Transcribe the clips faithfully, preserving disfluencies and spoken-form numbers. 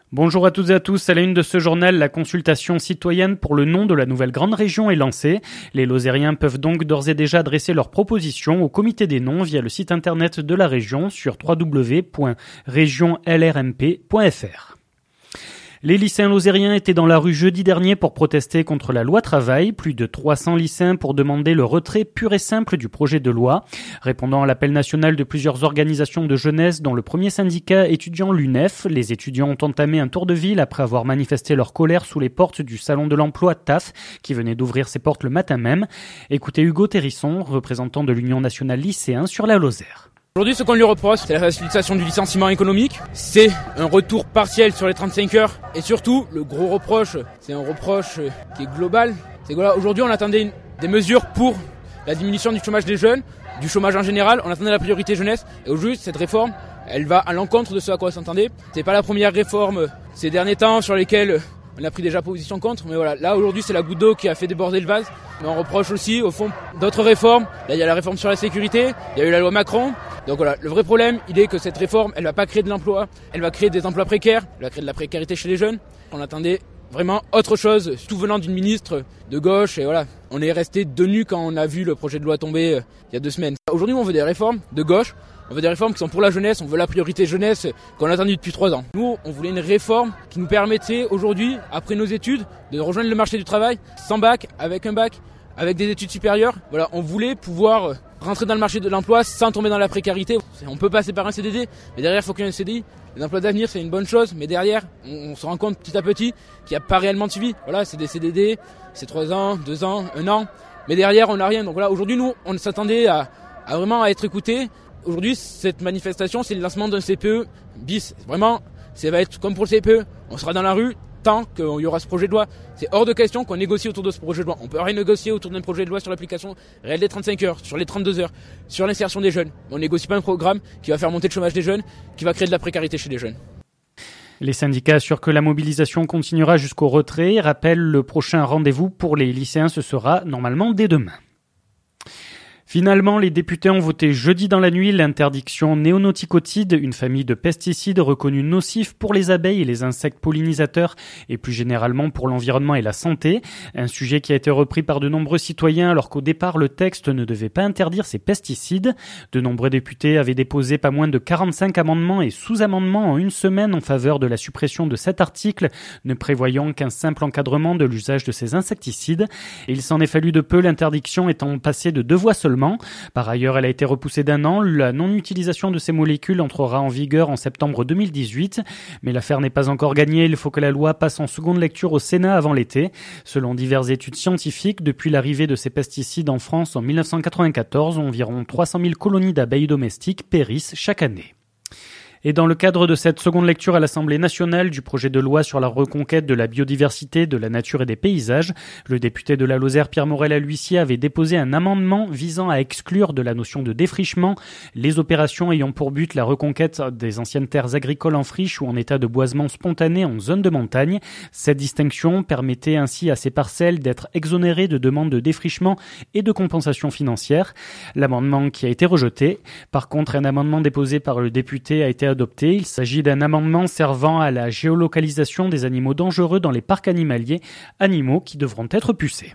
Bonjour à toutes et à tous. À la une de ce journal, la consultation citoyenne pour le nom de la nouvelle grande région est lancée. Les Lozériens peuvent donc d'ores et déjà adresser leurs propositions au comité des noms via le site internet de la région sur w w w point région l r m p point f r. Les lycéens lozériens étaient dans la rue jeudi dernier pour protester contre la loi travail. Plus de trois cents lycéens pour demander le retrait pur et simple du projet de loi. Répondant à l'appel national de plusieurs organisations de jeunesse, dont le premier syndicat étudiant l'U N E F, les étudiants ont entamé un tour de ville après avoir manifesté leur colère sous les portes du salon de l'emploi T A F, qui venait d'ouvrir ses portes le matin même. Écoutez Hugo Terrisson, représentant de l'Union nationale lycéen sur la Lozère. Aujourd'hui, ce qu'on lui reproche, c'est la facilitation du licenciement économique, c'est un retour partiel sur les trente-cinq heures, et surtout, le gros reproche, c'est un reproche qui est global, c'est que voilà, aujourd'hui, on attendait une, des mesures pour la diminution du chômage des jeunes, du chômage en général, on attendait la priorité jeunesse, et aujourd'hui, cette réforme, elle va à l'encontre de ce à quoi on s'entendait. C'est pas la première réforme ces derniers temps sur lesquelles on a pris déjà position contre, mais voilà, là aujourd'hui c'est la goutte d'eau qui a fait déborder le vase. Mais on reproche aussi au fond d'autres réformes. Là il y a la réforme sur la sécurité, il y a eu la loi Macron. Donc voilà, le vrai problème il est que cette réforme elle va pas créer de l'emploi, elle va créer des emplois précaires, elle va créer de la précarité chez les jeunes. On attendait vraiment autre chose, tout venant d'une ministre de gauche et voilà. On est resté de nu quand on a vu le projet de loi tomber euh, il y a deux semaines. Aujourd'hui on veut des réformes de gauche. On veut des réformes qui sont pour la jeunesse, on veut la priorité jeunesse qu'on a attendue depuis trois ans. Nous, on voulait une réforme qui nous permettait aujourd'hui, après nos études, de rejoindre le marché du travail, sans bac, avec un bac, avec des études supérieures. Voilà, on voulait pouvoir rentrer dans le marché de l'emploi sans tomber dans la précarité. On peut passer par un C D D, mais derrière, il faut qu'il y ait un C D I. Les emplois d'avenir, c'est une bonne chose, mais derrière, on, on se rend compte petit à petit qu'il n'y a pas réellement de suivi. Voilà, c'est des C D D, c'est trois ans, deux ans, un an, mais derrière, on n'a rien. Donc voilà, aujourd'hui, nous, on s'attendait à, à vraiment à être écoutés. Aujourd'hui, cette manifestation, c'est le lancement d'un C P E bis. Vraiment, ça va être comme pour le C P E. On sera dans la rue tant qu'il y aura ce projet de loi. C'est hors de question qu'on négocie autour de ce projet de loi. On peut rien négocier autour d'un projet de loi sur l'application réelle des trente-cinq heures, sur les trente-deux heures, sur l'insertion des jeunes. On négocie pas un programme qui va faire monter le chômage des jeunes, qui va créer de la précarité chez les jeunes. Les syndicats assurent que la mobilisation continuera jusqu'au retrait. Ils rappellent le prochain rendez-vous pour les lycéens, ce sera normalement dès demain. Finalement, les députés ont voté jeudi dans la nuit l'interdiction néonicotide, une famille de pesticides reconnus nocifs pour les abeilles et les insectes pollinisateurs et plus généralement pour l'environnement et la santé. Un sujet qui a été repris par de nombreux citoyens alors qu'au départ le texte ne devait pas interdire ces pesticides. De nombreux députés avaient déposé pas moins de quarante-cinq amendements et sous-amendements en une semaine en faveur de la suppression de cet article, ne prévoyant qu'un simple encadrement de l'usage de ces insecticides. Et il s'en est fallu de peu, l'interdiction étant passée de deux voix seulement. Par ailleurs, elle a été repoussée d'un an. La non-utilisation de ces molécules entrera en vigueur en septembre deux mille dix-huit. Mais l'affaire n'est pas encore gagnée. Il faut que la loi passe en seconde lecture au Sénat avant l'été. Selon diverses études scientifiques, depuis l'arrivée de ces pesticides en France en dix-neuf cent quatre-vingt-quatorze, environ trois cent mille colonies d'abeilles domestiques périssent chaque année. Et dans le cadre de cette seconde lecture à l'Assemblée nationale du projet de loi sur la reconquête de la biodiversité, de la nature et des paysages, le député de la Lozère Pierre Morel-L'Huissier avait déposé un amendement visant à exclure de la notion de défrichement les opérations ayant pour but la reconquête des anciennes terres agricoles en friche ou en état de boisement spontané en zone de montagne. Cette distinction permettait ainsi à ces parcelles d'être exonérées de demandes de défrichement et de compensation financière. L'amendement qui a été rejeté. Par contre, un amendement déposé par le député a été adopté. Il s'agit d'un amendement servant à la géolocalisation des animaux dangereux dans les parcs animaliers, animaux qui devront être pucés.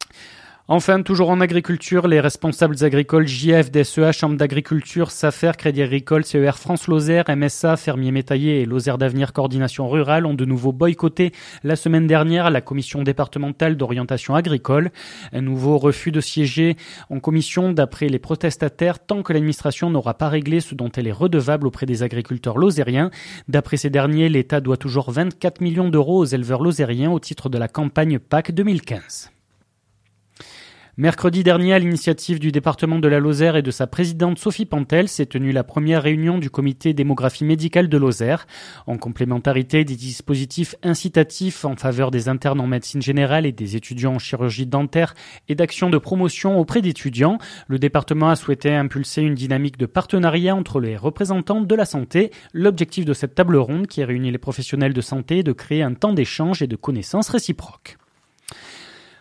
Enfin, toujours en agriculture, les responsables agricoles J F D S E A, Chambre d'agriculture, SAFER, Crédit Agricole, C E R France Lozère, M S A, Fermiers Métaillers et Lozère d'Avenir Coordination Rurale ont de nouveau boycotté la semaine dernière la commission départementale d'orientation agricole. Un nouveau refus de siéger en commission d'après les protestataires tant que l'administration n'aura pas réglé ce dont elle est redevable auprès des agriculteurs lozériens. D'après ces derniers, l'État doit toujours vingt-quatre millions d'euros aux éleveurs lozériens au titre de la campagne P A C deux mille quinze. Mercredi dernier, à l'initiative du département de la Lozère et de sa présidente Sophie Pantel, s'est tenue la première réunion du comité démographie médicale de Lozère. En complémentarité des dispositifs incitatifs en faveur des internes en médecine générale et des étudiants en chirurgie dentaire et d'actions de promotion auprès d'étudiants, le département a souhaité impulser une dynamique de partenariat entre les représentants de la santé. L'objectif de cette table ronde, qui réunit les professionnels de santé, est de créer un temps d'échange et de connaissances réciproques.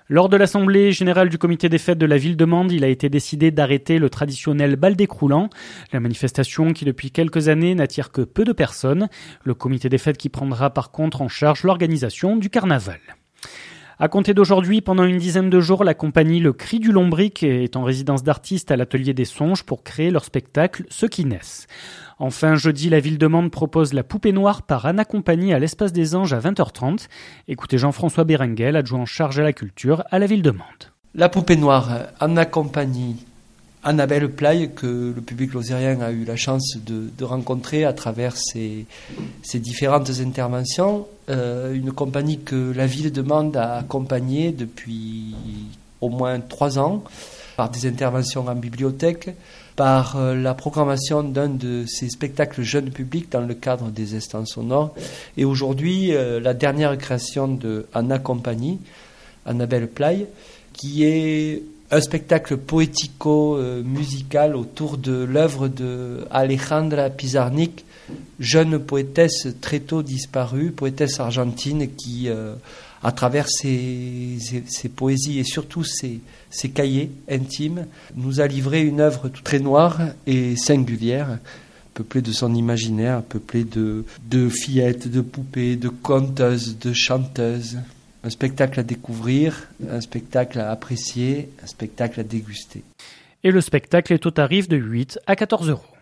Lors de l'Assemblée générale du comité des fêtes de la ville de Mende, il a été décidé d'arrêter le traditionnel bal décroulant, la manifestation qui depuis quelques années n'attire que peu de personnes, le comité des fêtes qui prendra par contre en charge l'organisation du carnaval. À compter d'aujourd'hui, pendant une dizaine de jours, la compagnie Le Cri du Lombric est en résidence d'artistes à l'Atelier des Songes pour créer leur spectacle Ceux qui naissent. Enfin, jeudi, la ville de Mende propose La Poupée Noire par Anna Compagnie à l'Espace des Anges à vingt heures trente. Écoutez Jean-François Bérenguel, adjoint en charge à la culture à la ville de Mende. La Poupée Noire, Anna Compagnie, Annabelle Plaille, que le public lozérien a eu la chance de, de rencontrer à travers ses, ses différentes interventions. Euh, une compagnie que la ville de Mende a accompagnée depuis au moins trois ans, par des interventions en bibliothèque, par euh, la programmation d'un de ses spectacles jeunes publics dans le cadre des Instants sonores. Et aujourd'hui, euh, la dernière création de Anna Compagnie, Annabelle Plaille, qui est un spectacle poético-musical autour de l'œuvre de Alejandra Pizarnik, jeune poétesse très tôt disparue, poétesse argentine qui, euh, à travers ses, ses, ses poésies et surtout ses, ses cahiers intimes, nous a livré une œuvre très noire et singulière, peuplée de son imaginaire, peuplée de, de fillettes, de poupées, de conteuses, de chanteuses. Un spectacle à découvrir, un spectacle à apprécier, un spectacle à déguster. Et le spectacle est au tarif de huit à quatorze euros.